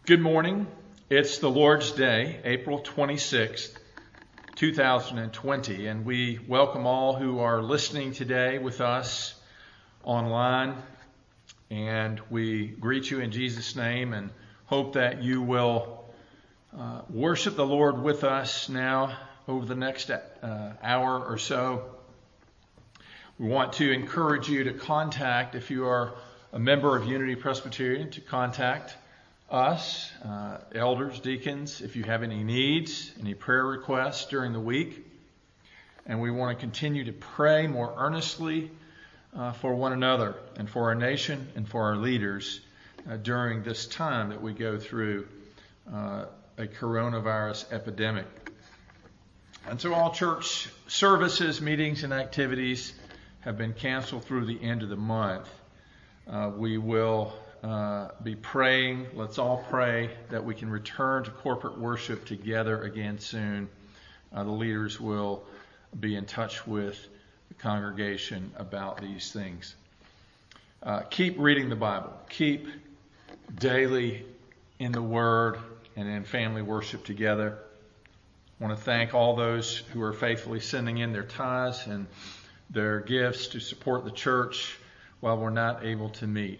Good morning. It's the Lord's Day, April 26th, 2020, and we welcome all who are listening today with us online, and we greet you in Jesus' name and hope that you will worship the Lord with us now over the next hour or so. We want to encourage you to contact, if you are a member of Unity Presbyterian, to contact us, elders, deacons, if you have any needs, any prayer requests during the week. And we want to continue to pray more earnestly for one another and for our nation and for our leaders during this time that we go through a coronavirus epidemic. And so all church services, meetings, and activities have been canceled through the end of the month. We will be praying. Let's all pray that we can return to corporate worship together again soon. The leaders will be in touch with the congregation about these things. Keep reading the Bible. Keep daily in the Word and in family worship together. I want to thank all those who are faithfully sending in their tithes and their gifts to support the church while we're not able to meet.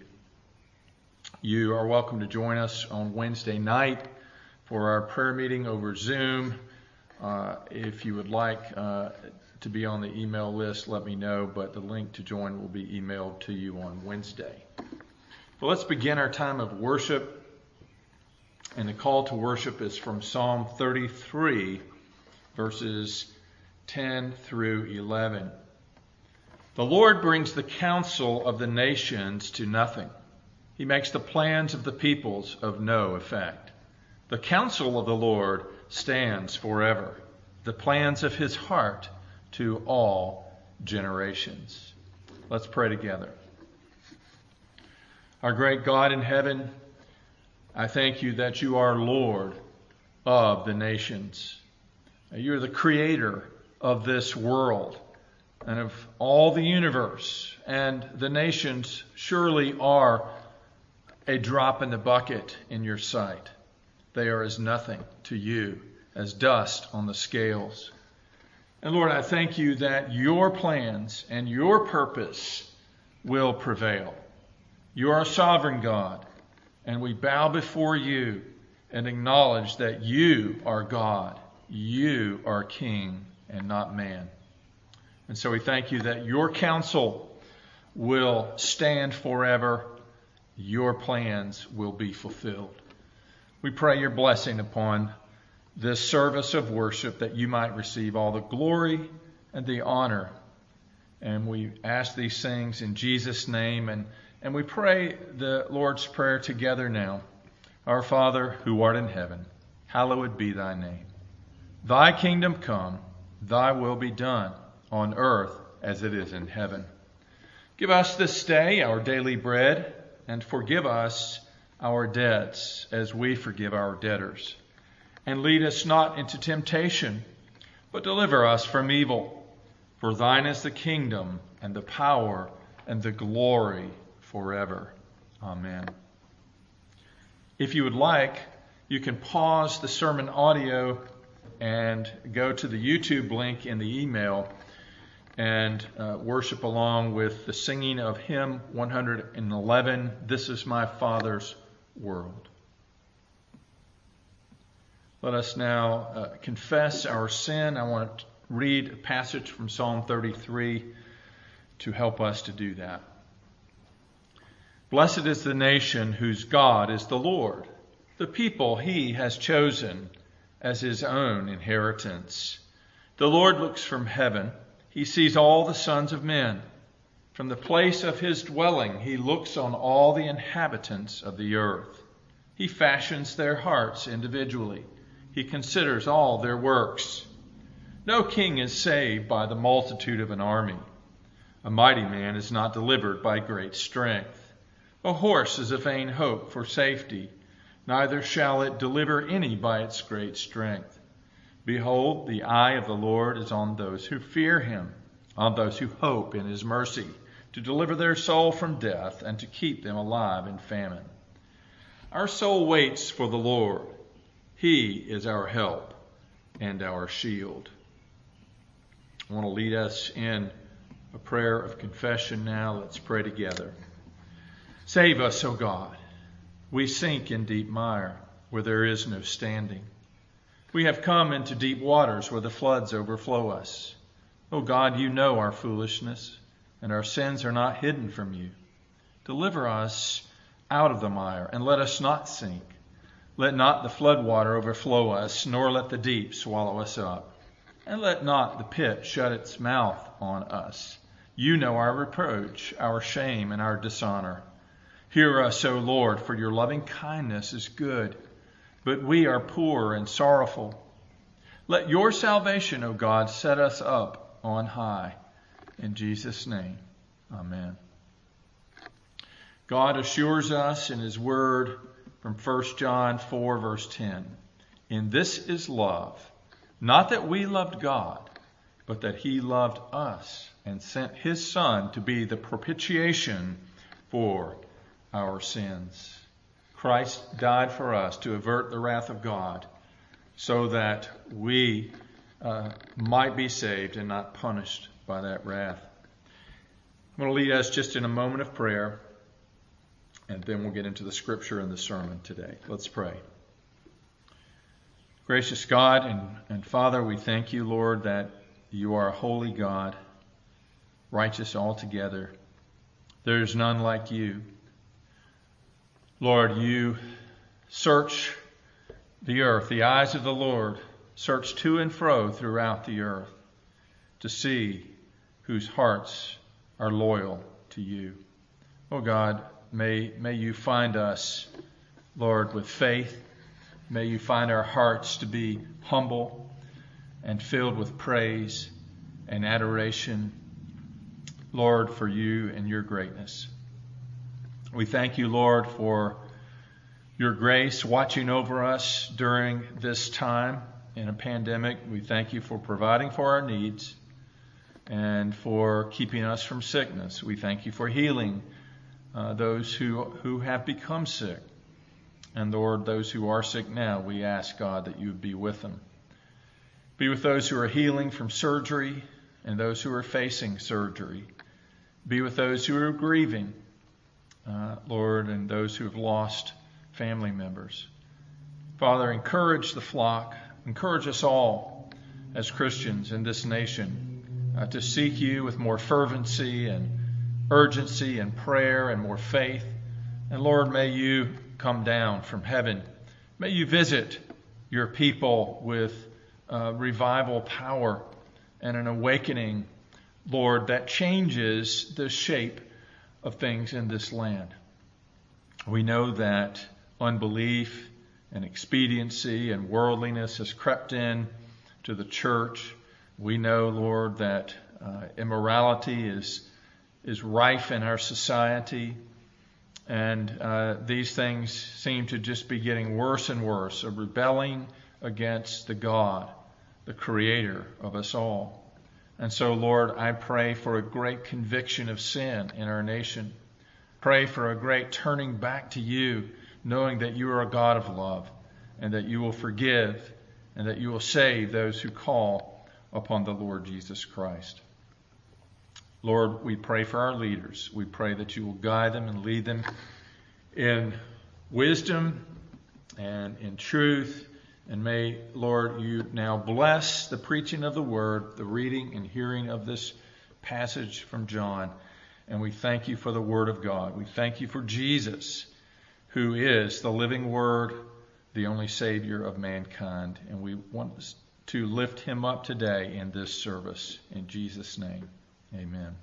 You are welcome to join us on Wednesday night for our prayer meeting over Zoom. If you would like to be on the email list, let me know, but the link to join will be emailed to you on Wednesday. Well, let's begin our time of worship. And the call to worship is from Psalm 33, verses 10 through 11. The Lord brings the counsel of the nations to nothing. He makes the plans of the peoples of no effect. The counsel of the Lord stands forever, the plans of his heart to all generations. Let's pray together. Our great God in heaven, I thank you that you are Lord of the nations. You're the creator of this world and of all the universe, and the nations surely are a drop in the bucket in your sight. They are as nothing to you, as dust on the scales. And Lord, I thank you that your plans and your purpose will prevail. You are a sovereign God, and we bow before you and acknowledge that you are God. You are King and not man. And so we thank you that your counsel will stand forever. Your plans will be fulfilled. We pray your blessing upon this service of worship, that you might receive all the glory and the honor. And we ask these things in Jesus' name. And we pray the Lord's Prayer together now. Our Father, who art in heaven, hallowed be thy name. Thy kingdom come, thy will be done, on earth as it is in heaven. Give us this day our daily bread, and forgive us our debts as we forgive our debtors. And lead us not into temptation, but deliver us from evil. For thine is the kingdom and the power and the glory forever. Amen. If you would like, you can pause the sermon audio and go to the YouTube link in the email and worship along with the singing of hymn 111, This is My Father's World. Let us now confess our sin. I want to read a passage from Psalm 33 to help us to do that. Blessed is the nation whose God is the Lord, the people he has chosen as his own inheritance. The Lord looks from heaven. He sees all the sons of men. From the place of his dwelling, he looks on all the inhabitants of the earth. He fashions their hearts individually. He considers all their works. No king is saved by the multitude of an army. A mighty man is not delivered by great strength. A horse is a vain hope for safety. Neither shall it deliver any by its great strength. Behold, the eye of the Lord is on those who fear him, on those who hope in his mercy, to deliver their soul from death and to keep them alive in famine. Our soul waits for the Lord. He is our help and our shield. I want to lead us in a prayer of confession now. Let's pray together. Save us, O God. We sink in deep mire where there is no standing. We have come into deep waters where the floods overflow us. O God, you know our foolishness, and our sins are not hidden from you. Deliver us out of the mire, and let us not sink. Let not the flood water overflow us, nor let the deep swallow us up. And let not the pit shut its mouth on us. You know our reproach, our shame, and our dishonor. Hear us, O Lord, for your loving kindness is good, but we are poor and sorrowful. Let your salvation, O God, set us up on high. In Jesus' name, amen. God assures us in his word from 1 John 4, verse 10, "In this is love, not that we loved God, but that he loved us and sent his Son to be the propitiation for our sins." Christ died for us to avert the wrath of God so that we might be saved and not punished by that wrath. I'm going to lead us just in a moment of prayer, and then we'll get into the scripture and the sermon today. Let's pray. Gracious God and Father, we thank you, Lord, that you are a holy God, righteous altogether. There is none like you. Lord, you search the earth. The eyes of the Lord search to and fro throughout the earth to see whose hearts are loyal to you. Oh God, may you find us, Lord, with faith. May you find our hearts to be humble and filled with praise and adoration, Lord, for you and your greatness. We thank you, Lord, for your grace watching over us during this time in a pandemic. We thank you for providing for our needs and for keeping us from sickness. We thank you for healing those who have become sick. And Lord, those who are sick now, we ask, God, that you would be with them. Be with those who are healing from surgery and those who are facing surgery. Be with those who are grieving, Lord, and those who have lost family members. Father, encourage the flock. Encourage us all as Christians in this nation to seek you with more fervency and urgency and prayer and more faith. And Lord, may you come down from heaven. May you visit your people with revival power and an awakening, Lord, that changes the shape of things in this land. We know that unbelief and expediency and worldliness has crept in to the church. We know, Lord, that immorality is rife in our society. And these things seem to just be getting worse and worse, a rebelling against the God, the creator of us all. And so, Lord, I pray for a great conviction of sin in our nation. Pray for a great turning back to you, knowing that you are a God of love and that you will forgive and that you will save those who call upon the Lord Jesus Christ. Lord, we pray for our leaders. We pray that you will guide them and lead them in wisdom and in truth. And may, Lord, you now bless the preaching of the word, the reading and hearing of this passage from John. And we thank you for the word of God. We thank you for Jesus, who is the living word, the only Savior of mankind. And we want to lift him up today in this service. In Jesus' name. Amen.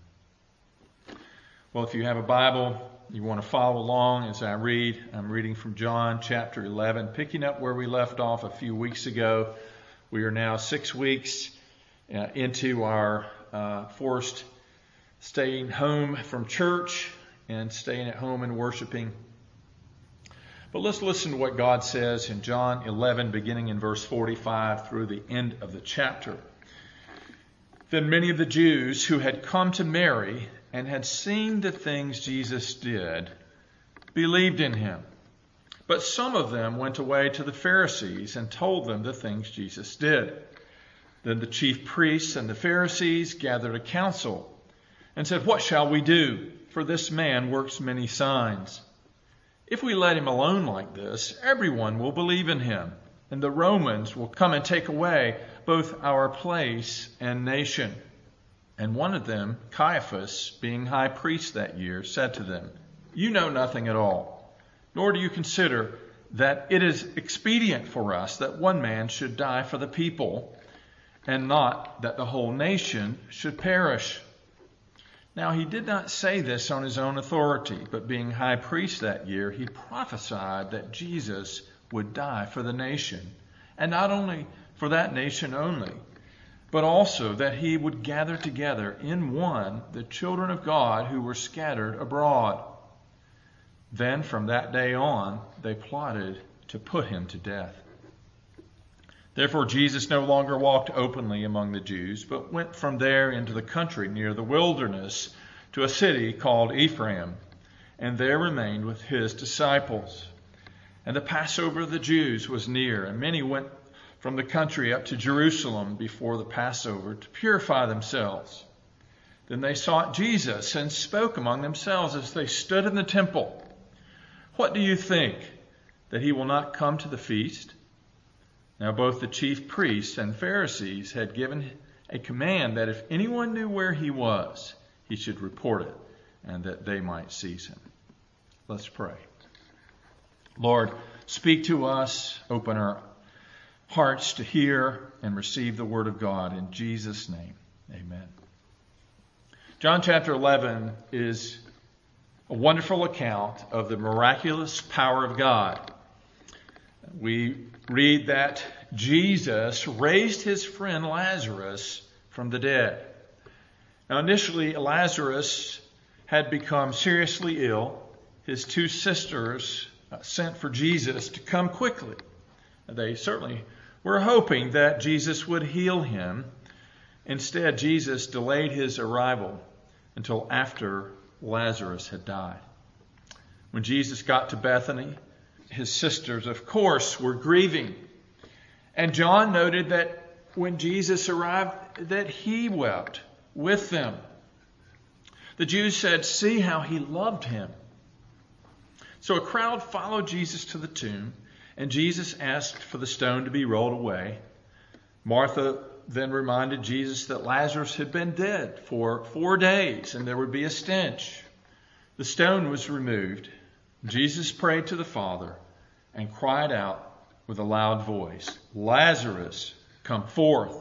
Well, if you have a Bible, you want to follow along as I read. I'm reading from John chapter 11, picking up where we left off a few weeks ago. We are now 6 weeks into our forced staying home from church and staying at home and worshiping. But let's listen to what God says in John 11, beginning in verse 45 through the end of the chapter. Then many of the Jews who had come to Mary and had seen the things Jesus did believed in him. But some of them went away to the Pharisees and told them the things Jesus did. Then the chief priests and the Pharisees gathered a council and said, "What shall we do? For this man works many signs. If we let him alone like this, everyone will believe in him, and the Romans will come and take away both our place and nation." And one of them, Caiaphas, being high priest that year, said to them, "You know nothing at all, nor do you consider that it is expedient for us that one man should die for the people, and not that the whole nation should perish." Now he did not say this on his own authority, but being high priest that year, he prophesied that Jesus would die for the nation, and not only for that nation only, but also that he would gather together in one the children of God who were scattered abroad. Then from that day on, they plotted to put him to death. Therefore Jesus no longer walked openly among the Jews, but went from there into the country near the wilderness to a city called Ephraim, and there remained with his disciples. And the Passover of the Jews was near, and many went from the country up to Jerusalem before the Passover to purify themselves. Then they sought Jesus and spoke among themselves as they stood in the temple, "What do you think, that he will not come to the feast?" Now both the chief priests and Pharisees had given a command that if anyone knew where he was, he should report it, and that they might seize him. Let's pray. Lord, speak to us, open our hearts to hear and receive the word of God. In Jesus' name, amen. John chapter 11 is a wonderful account of the miraculous power of God. We read that Jesus raised his friend Lazarus from the dead. Now initially, Lazarus had become seriously ill. His two sisters sent for Jesus to come quickly. They certainly were hoping that Jesus would heal him. Instead, Jesus delayed his arrival until after Lazarus had died. When Jesus got to Bethany, his sisters, of course, were grieving. And John noted that when Jesus arrived, that he wept with them. The Jews said, "See how he loved him." So a crowd followed Jesus to the tomb, and Jesus asked for the stone to be rolled away. Martha then reminded Jesus that Lazarus had been dead for 4 days, and there would be a stench. The stone was removed. Jesus prayed to the Father and cried out with a loud voice, "Lazarus, come forth."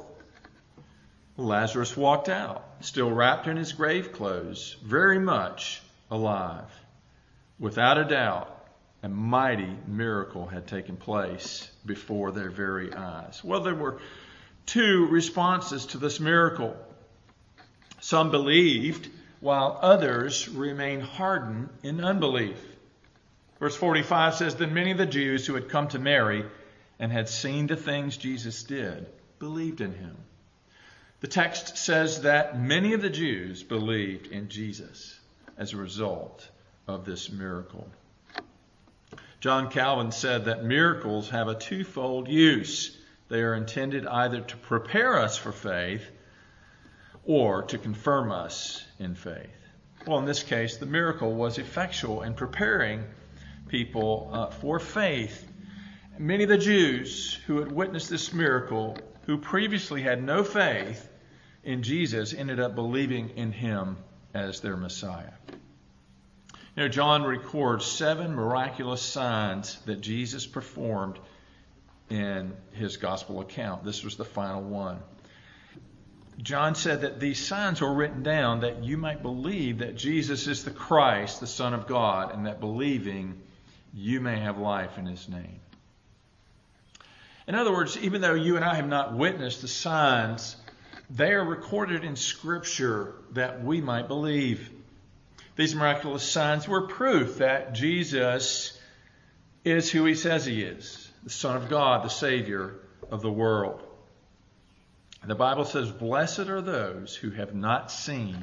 Lazarus walked out, still wrapped in his grave clothes, very much alive. Without a doubt, a mighty miracle had taken place before their very eyes. Well, there were two responses to this miracle. Some believed, while others remained hardened in unbelief. Verse 45 says, "Then many of the Jews who had come to Mary and had seen the things Jesus did believed in him." The text says that many of the Jews believed in Jesus as a result of this miracle. John Calvin said that miracles have a twofold use. They are intended either to prepare us for faith or to confirm us in faith. Well, in this case, the miracle was effectual in preparing people for faith. Many of the Jews who had witnessed this miracle, who previously had no faith in Jesus, ended up believing in him as their Messiah. You know, John records 7 miraculous signs that Jesus performed in his gospel account. This was the final one. John said that these signs were written down that you might believe that Jesus is the Christ, the Son of God, and that believing you may have life in his name. In other words, even though you and I have not witnessed the signs, they are recorded in Scripture that we might believe. These miraculous signs were proof that Jesus is who he says he is, the Son of God, the Savior of the world. The Bible says, "Blessed are those who have not seen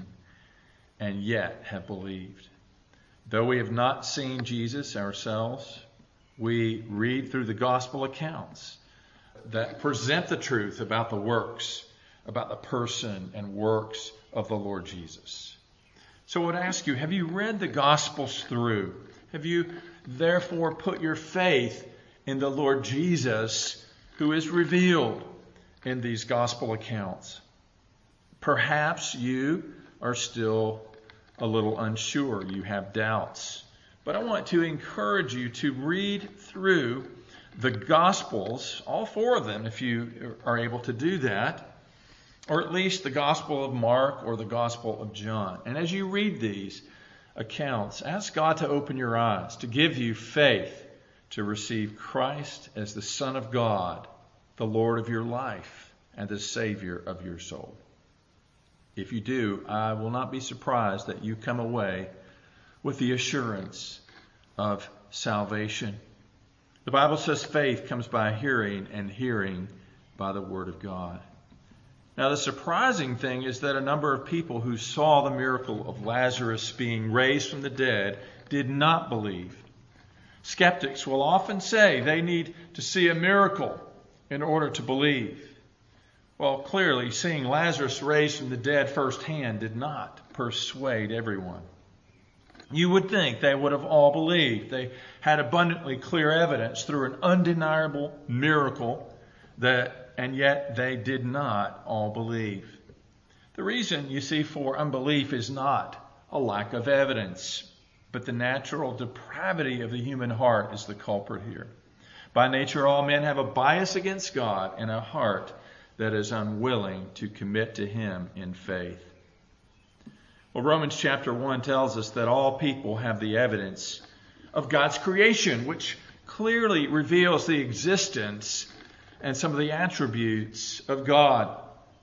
and yet have believed." Though we have not seen Jesus ourselves, we read through the gospel accounts that present the truth about the works, about the person and works of the Lord Jesus. So I would ask you, have you read the Gospels through? Have you therefore put your faith in the Lord Jesus who is revealed in these gospel accounts? Perhaps you are still a little unsure. You have doubts. But I want to encourage you to read through the Gospels, all four of them, if you are able to do that, or at least the Gospel of Mark or the Gospel of John. And as you read these accounts, ask God to open your eyes, to give you faith to receive Christ as the Son of God, the Lord of your life, and the Savior of your soul. If you do, I will not be surprised that you come away with the assurance of salvation. The Bible says faith comes by hearing, and hearing by the Word of God. Now, the surprising thing is that a number of people who saw the miracle of Lazarus being raised from the dead did not believe. Skeptics will often say they need to see a miracle in order to believe. Well, clearly, seeing Lazarus raised from the dead firsthand did not persuade everyone. You would think they would have all believed. They had abundantly clear evidence through an undeniable miracle and yet they did not all believe. The reason, you see, for unbelief is not a lack of evidence, but the natural depravity of the human heart is the culprit here. By nature, all men have a bias against God and a heart that is unwilling to commit to Him in faith. Well, Romans chapter 1 tells us that all people have the evidence of God's creation, which clearly reveals the existence and some of the attributes of God.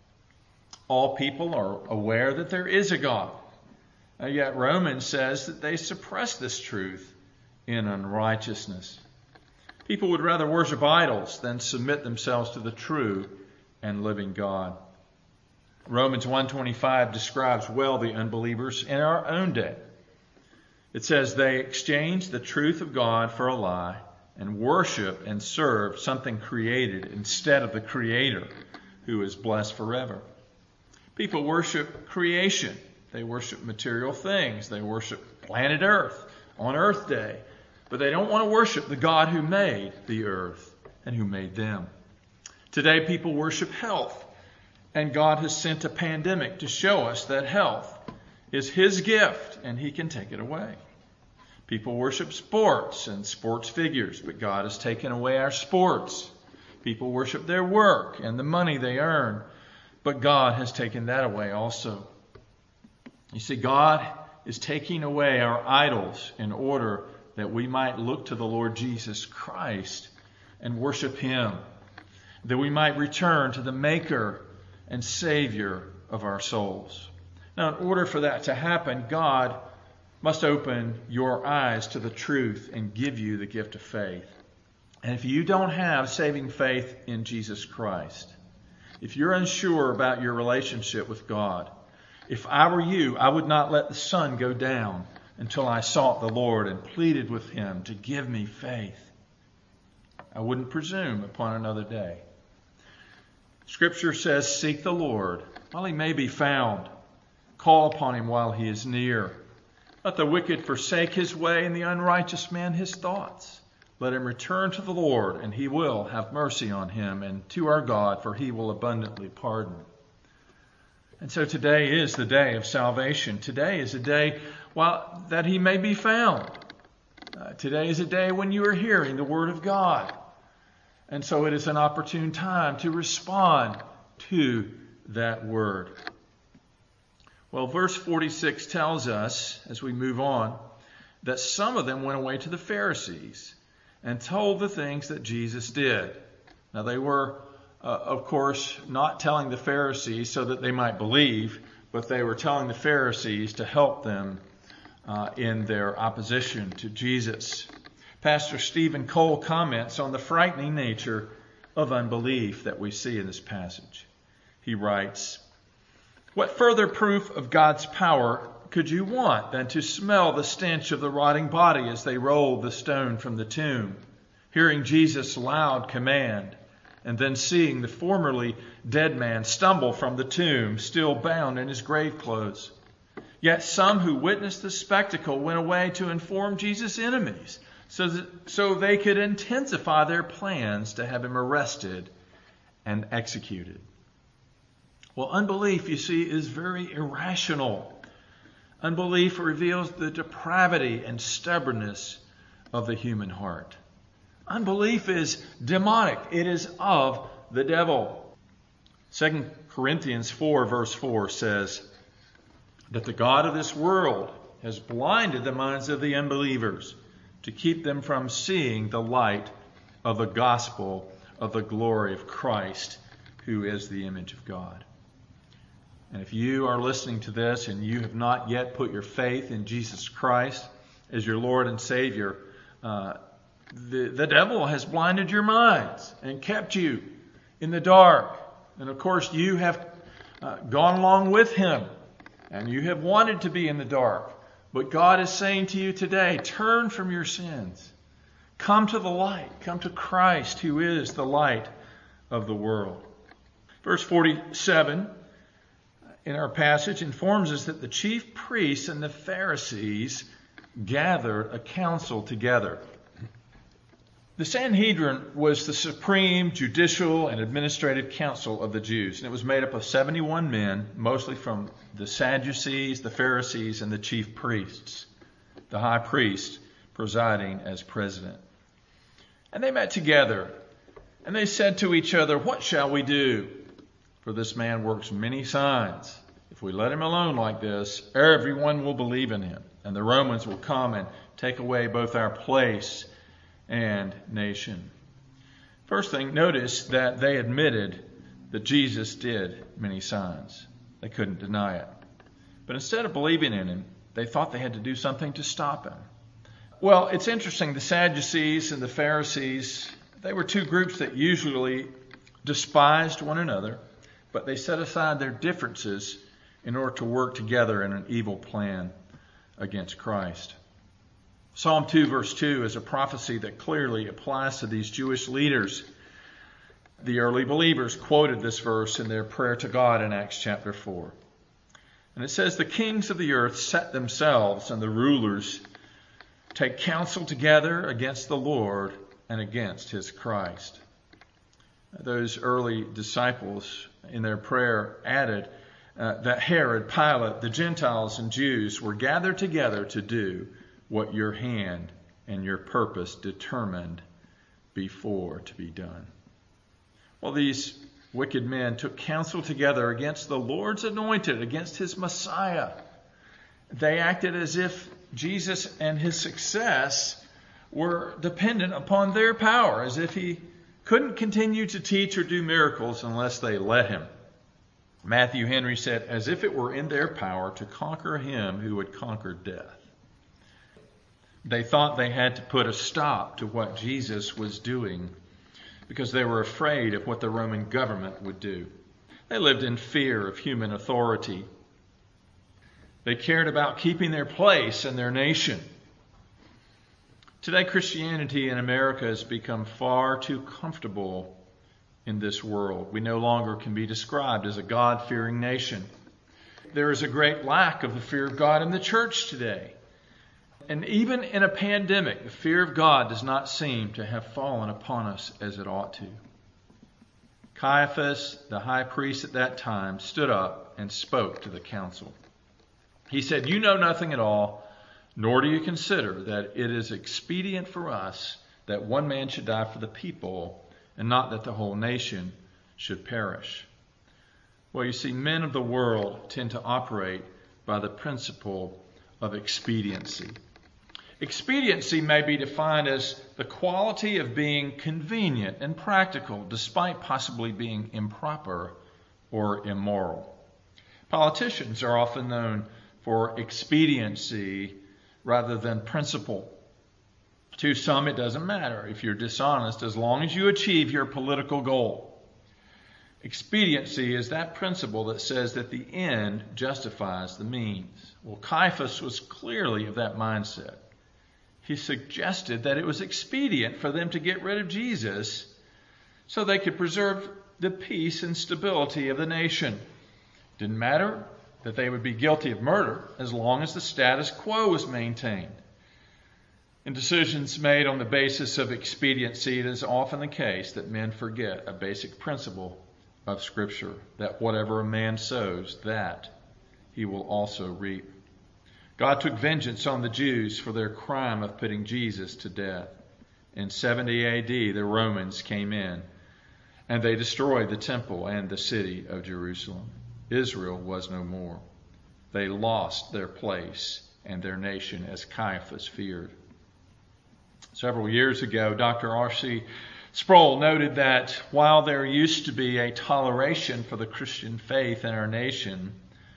All people are aware that there is a God. Yet Romans says that they suppress this truth in unrighteousness. People would rather worship idols than submit themselves to the true and living God. Romans 1:25 describes well the unbelievers in our own day. It says they exchanged the truth of God for a lie and worship and serve something created instead of the Creator, who is blessed forever. People worship creation. They worship material things. They worship planet Earth on Earth Day. But they don't want to worship the God who made the earth and who made them. Today people worship health. And God has sent a pandemic to show us that health is His gift and He can take it away. People worship sports and sports figures, but God has taken away our sports. People worship their work and the money they earn, but God has taken that away also. You see, God is taking away our idols in order that we might look to the Lord Jesus Christ and worship Him, that we might return to the Maker and Savior of our souls. Now, in order for that to happen, God must open your eyes to the truth and give you the gift of faith. And if you don't have saving faith in Jesus Christ, if you're unsure about your relationship with God, if I were you, I would not let the sun go down until I sought the Lord and pleaded with Him to give me faith. I wouldn't presume upon another day. Scripture says, seek the Lord while He may be found. Call upon Him while He is near. Let the wicked forsake his way and the unrighteous man his thoughts. Let him return to the Lord, and He will have mercy on him, and to our God, for He will abundantly pardon. And so today is the day of salvation. Today is a day that He may be found. Today is a day when you are hearing the Word of God. And so it is an opportune time to respond to that Word. Well, verse 46 tells us, as we move on, that some of them went away to the Pharisees and told the things that Jesus did. Now, they were, of course, not telling the Pharisees so that they might believe, but they were telling the Pharisees to help them in their opposition to Jesus. Pastor Stephen Cole comments on the frightening nature of unbelief that we see in this passage. He writes, what further proof of God's power could you want than to smell the stench of the rotting body as they rolled the stone from the tomb? hearing Jesus' loud command, and then seeing the formerly dead man stumble from the tomb, still bound in his grave clothes. Yet some who witnessed the spectacle went away to inform Jesus' enemies so they could intensify their plans to have him arrested and executed. Well, unbelief, you see, is very irrational. Unbelief reveals the depravity and stubbornness of the human heart. Unbelief is demonic. It is of the devil. 2 Corinthians 4 verse 4 says that the God of this world has blinded the minds of the unbelievers to keep them from seeing the light of the gospel of the glory of Christ, who is the image of God. And if you are listening to this and you have not yet put your faith in Jesus Christ as your Lord and Savior, the devil has blinded your minds and kept you in the dark. And of course, you have gone along with him and you have wanted to be in the dark. But God is saying to you today, turn from your sins. Come to the light. Come to Christ, who is the light of the world. Verse 47 in our passage informs us that the chief priests and the Pharisees gathered a council together. The Sanhedrin was the supreme judicial and administrative council of the Jews, and it was made up of 71 men, mostly from the Sadducees, the Pharisees, and the chief priests, the high priest presiding as president. And they met together, and they said to each other, "What shall we do? For this man works many signs. If we let him alone like this, everyone will believe in him, and the Romans will come and take away both our place and nation." First thing, notice that they admitted that Jesus did many signs. They couldn't deny it. But instead of believing in him, they thought they had to do something to stop him. Well, it's interesting. The Sadducees and the Pharisees, they were two groups that usually despised one another, but they set aside their differences in order to work together in an evil plan against Christ. Psalm 2 verse 2 is a prophecy that clearly applies to these Jewish leaders. The early believers quoted this verse in their prayer to God in Acts chapter 4. And it says, "The kings of the earth set themselves, and the rulers take counsel together against the Lord and against his Christ." Those early disciples in their prayer added that Herod, Pilate, the Gentiles and Jews were gathered together to do what your hand and your purpose determined before to be done. Well, these wicked men took counsel together against the Lord's anointed, against his Messiah. They acted as if Jesus and his success were dependent upon their power, as if he couldn't continue to teach or do miracles unless they let him. Matthew Henry said, "As if it were in their power to conquer him who would conquer death." They thought they had to put a stop to what Jesus was doing because they were afraid of what the Roman government would do. They lived in fear of human authority. They cared about keeping their place in their nation. Today, Christianity in America has become far too comfortable in this world. We no longer can be described as a God-fearing nation. There is a great lack of the fear of God in the church today. And even in a pandemic, the fear of God does not seem to have fallen upon us as it ought to. Caiaphas, the high priest at that time, stood up and spoke to the council. He said, "You know nothing at all, nor do you consider that it is expedient for us that one man should die for the people, and not that the whole nation should perish." Well, you see, men of the world tend to operate by the principle of expediency. Expediency may be defined as the quality of being convenient and practical, despite possibly being improper or immoral. Politicians are often known for expediency rather than principle. To some, it doesn't matter if you're dishonest as long as you achieve your political goal. Expediency is that principle that says that the end justifies the means. Well, Caiaphas was clearly of that mindset. he suggested that it was expedient for them to get rid of Jesus so they could preserve the peace and stability of the nation. It didn't matter that they would be guilty of murder as long as the status quo was maintained. In decisions made on the basis of expediency, it is often the case that men forget a basic principle of Scripture, that whatever a man sows, that he will also reap. God took vengeance on the Jews for their crime of putting Jesus to death. In 70 AD, the Romans came in, and they destroyed the temple and the city of Jerusalem. Israel was no more. They lost their place and their nation, as Caiaphas feared. Several years ago, Dr. R.C. Sproul noted that while there used to be a toleration for the Christian faith in our nation,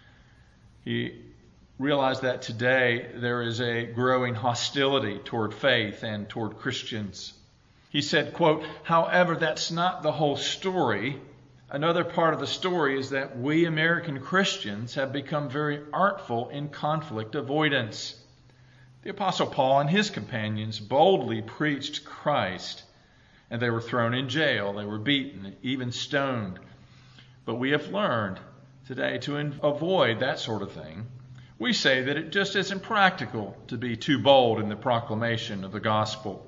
he realized that today there is a growing hostility toward faith and toward Christians. He said, quote, "However, that's not the whole story. Another part of the story is that we American Christians have become very artful in conflict avoidance. The Apostle Paul and his companions boldly preached Christ, and they were thrown in jail, they were beaten, even stoned. But we have learned today to avoid that sort of thing. We say that it just isn't practical to be too bold in the proclamation of the gospel."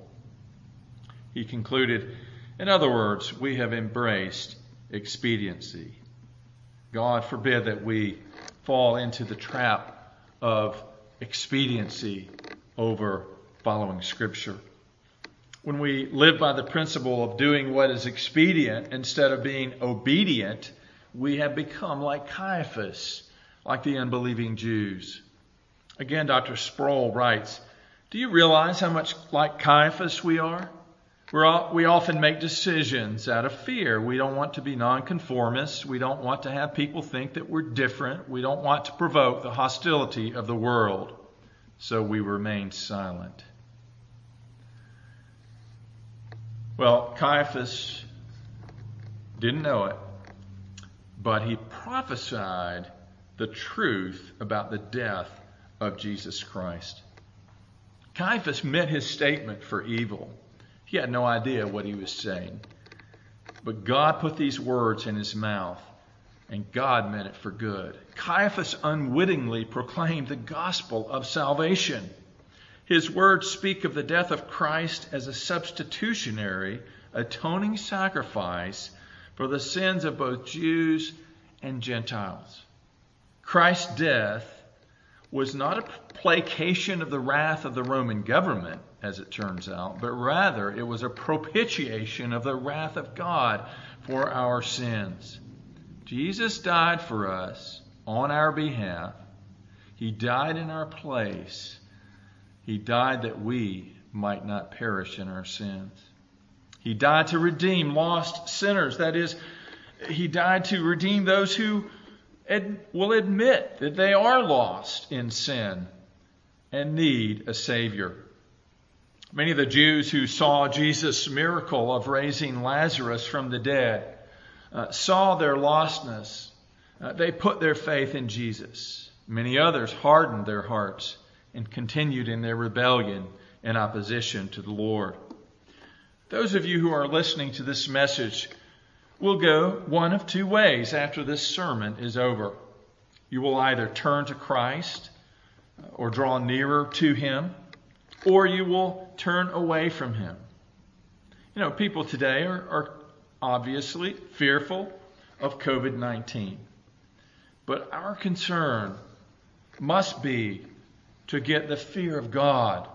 He concluded, in other words, we have embraced expediency. God forbid that we fall into the trap of expediency over following Scripture. When we live by the principle of doing what is expedient instead of being obedient, we have become like Caiaphas, like the unbelieving Jews. Again, Dr. Sproul writes, "Do you realize how much like Caiaphas we are? We often make decisions out of fear. We don't want to be nonconformists. We don't want to have people think that we're different. We don't want to provoke the hostility of the world. So we remain silent." Well, Caiaphas didn't know it, but he prophesied the truth about the death of Jesus Christ. Caiaphas meant his statement for evil. He had no idea what he was saying. But God put these words in his mouth, and God meant it for good. Caiaphas unwittingly proclaimed the gospel of salvation. His words speak of the death of Christ as a substitutionary, atoning sacrifice for the sins of both Jews and Gentiles. Christ's death was not a placation of the wrath of the Roman government, as it turns out, but rather it was a propitiation of the wrath of God for our sins. Jesus died for us on our behalf. He died in our place. He died that we might not perish in our sins. He died to redeem lost sinners. That is, He died to redeem those who will admit that they are lost in sin and need a Savior. Many of the Jews who saw Jesus' miracle of raising Lazarus from the dead saw their lostness. They put their faith in Jesus. Many others hardened their hearts and continued in their rebellion and opposition to the Lord. Those of you who are listening to this message will go one of two ways after this sermon is over. You will either turn to Christ or draw nearer to Him, or you will turn away from Him. You know, people today are obviously fearful of COVID-19. But our concern must be to get the fear of God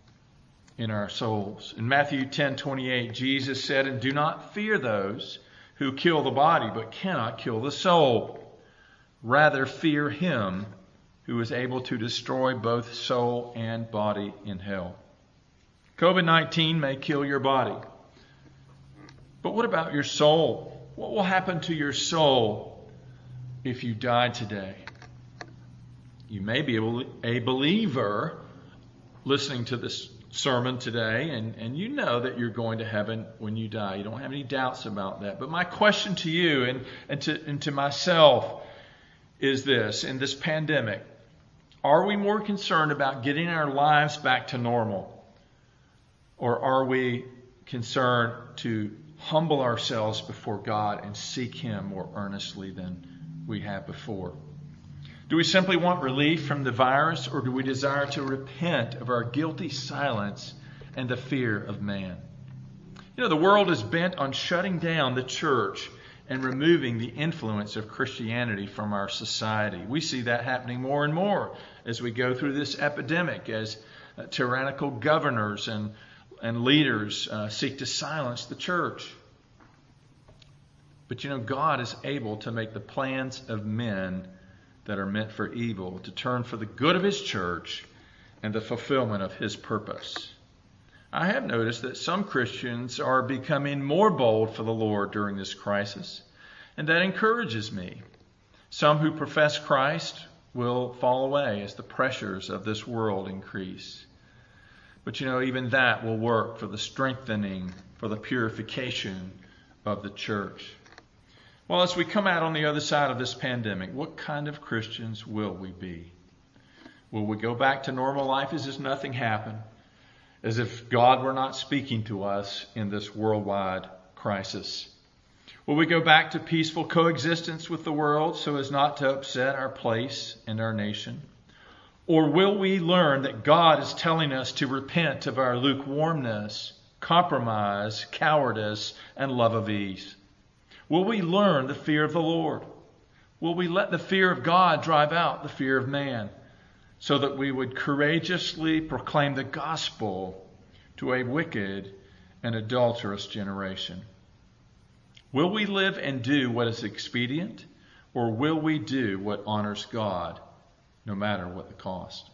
in our souls. In Matthew 10:28, Jesus said, "And do not fear those who kill the body but cannot kill the soul. Rather fear Him who is able to destroy both soul and body in hell." COVID-19 may kill your body. But what about your soul? What will happen to your soul if you die today? You may be a believer listening to this sermon today, and you know that you're going to heaven when you die. You don't have any doubts about that. But my question to you and to myself is this: in this pandemic, are we more concerned about getting our lives back to normal, Or are we concerned to humble ourselves before God and seek Him more earnestly than we have before? Do we simply want relief from the virus, or do we desire to repent of our guilty silence and the fear of man? The world is bent on shutting down the church and removing the influence of Christianity from our society. We see that happening more and more as we go through this epidemic, as tyrannical governors and leaders seek to silence the church. But God is able to make the plans of men that are meant for evil to turn for the good of His church and the fulfillment of His purpose. I have noticed that some Christians are becoming more bold for the Lord during this crisis, and that encourages me. Some who profess Christ will fall away as the pressures of this world increase. But even that will work for the strengthening, for the purification of the church. Well, as we come out on the other side of this pandemic, what kind of Christians will we be? Will we go back to normal life as if nothing happened? As if God were not speaking to us in this worldwide crisis? Will we go back to peaceful coexistence with the world so as not to upset our place and our nation? Or will we learn that God is telling us to repent of our lukewarmness, compromise, cowardice, and love of ease? Will we learn the fear of the Lord? Will we let the fear of God drive out the fear of man, so that we would courageously proclaim the gospel to a wicked and adulterous generation? Will we live and do what is expedient, or will we do what honors God, no matter what the cost?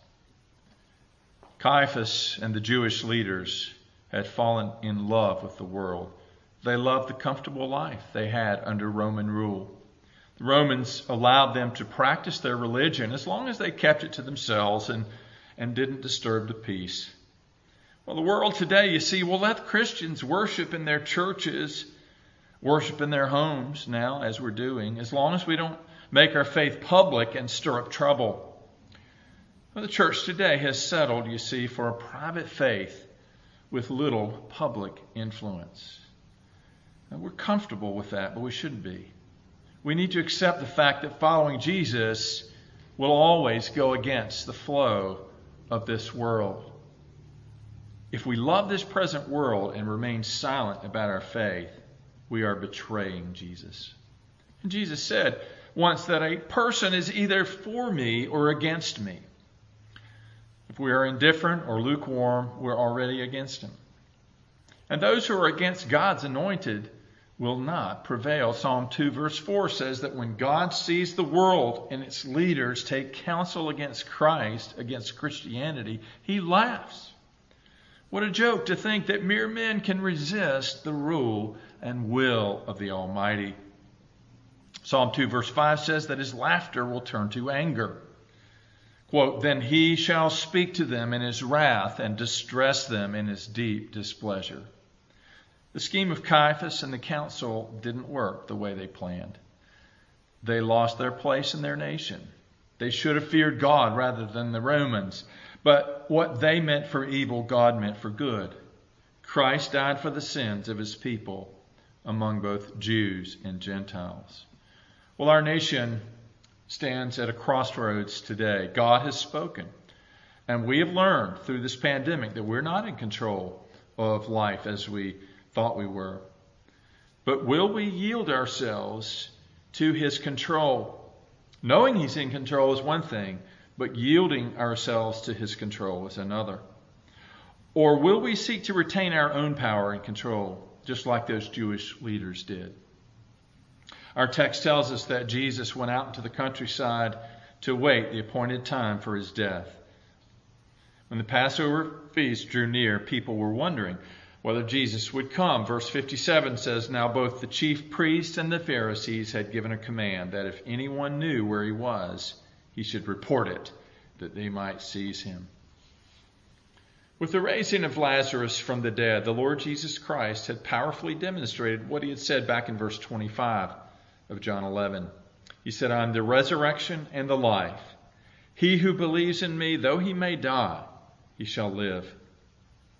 Caiaphas and the Jewish leaders had fallen in love with the world. They loved the comfortable life they had under Roman rule. The Romans allowed them to practice their religion as long as they kept it to themselves and didn't disturb the peace. Well, the world today, you see, will let Christians worship in their churches, worship in their homes now, as we're doing, as long as we don't make our faith public and stir up trouble. Well, the church today has settled, you see, for a private faith with little public influence. Now, we're comfortable with that, but we shouldn't be. We need to accept the fact that following Jesus will always go against the flow of this world. If we love this present world and remain silent about our faith, we are betraying Jesus. And Jesus said once that a person is either for me or against me. If we are indifferent or lukewarm, we're already against Him. And those who are against God's anointed will not prevail. Psalm 2 verse 4 says that when God sees the world and its leaders take counsel against Christ, against Christianity, He laughs. What a joke to think that mere men can resist the rule and will of the Almighty. Psalm 2 verse 5 says that His laughter will turn to anger. Quote, then He shall speak to them in His wrath and distress them in His deep displeasure. The scheme of Caiaphas and the council didn't work the way they planned. They lost their place in their nation. They should have feared God rather than the Romans. But what they meant for evil, God meant for good. Christ died for the sins of His people among both Jews and Gentiles. Well, our nation stands at a crossroads today. God has spoken. And we have learned through this pandemic that we're not in control of life as we thought we were. But will we yield ourselves to His control? Knowing He's in control is one thing, but yielding ourselves to His control is another. Or will we seek to retain our own power and control, just like those Jewish leaders did? Our text tells us that Jesus went out into the countryside to wait the appointed time for His death. When the Passover feast drew near, people were wondering whether Jesus would come. Verse 57 says, now both the chief priests and the Pharisees had given a command that if anyone knew where He was, he should report it, that they might seize Him. With the raising of Lazarus from the dead, the Lord Jesus Christ had powerfully demonstrated what He had said back in verse 25 of John 11. He said, I am the resurrection and the life. He who believes in me, though he may die, he shall live.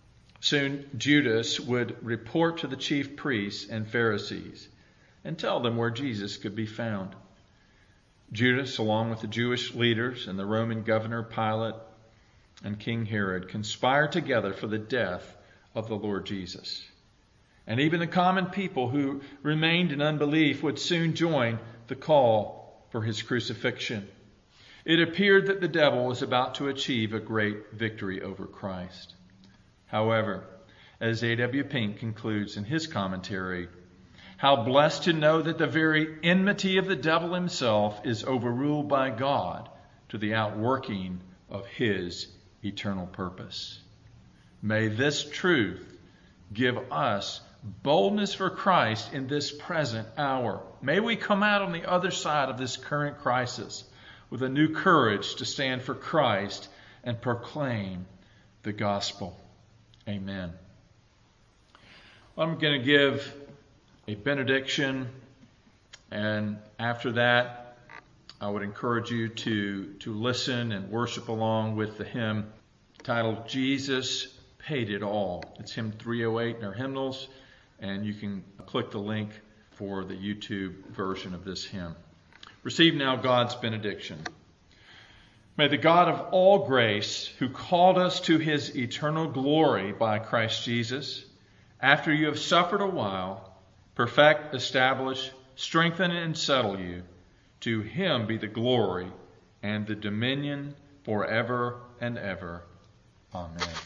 Soon Judas would report to the chief priests and Pharisees and tell them where Jesus could be found. Judas, along with the Jewish leaders and the Roman governor Pilate and King Herod, conspired together for the death of the Lord Jesus. And even the common people who remained in unbelief would soon join the call for his crucifixion. It appeared that the devil was about to achieve a great victory over Christ. However, as A.W. Pink concludes in his commentary, how blessed to know that the very enmity of the devil himself is overruled by God to the outworking of his eternal purpose. May this truth give us boldness for Christ in this present hour. May we come out on the other side of this current crisis with a new courage to stand for Christ and proclaim the gospel. Amen. I'm going to give a benediction, and after that, I would encourage you to listen and worship along with the hymn titled Jesus Paid It All. It's hymn 308 in our hymnals, and you can click the link for the YouTube version of this hymn. Receive now God's benediction. May the God of all grace, who called us to his eternal glory by Christ Jesus, after you have suffered a while, perfect, establish, strengthen, and settle you. To him be the glory and the dominion forever and ever. Amen.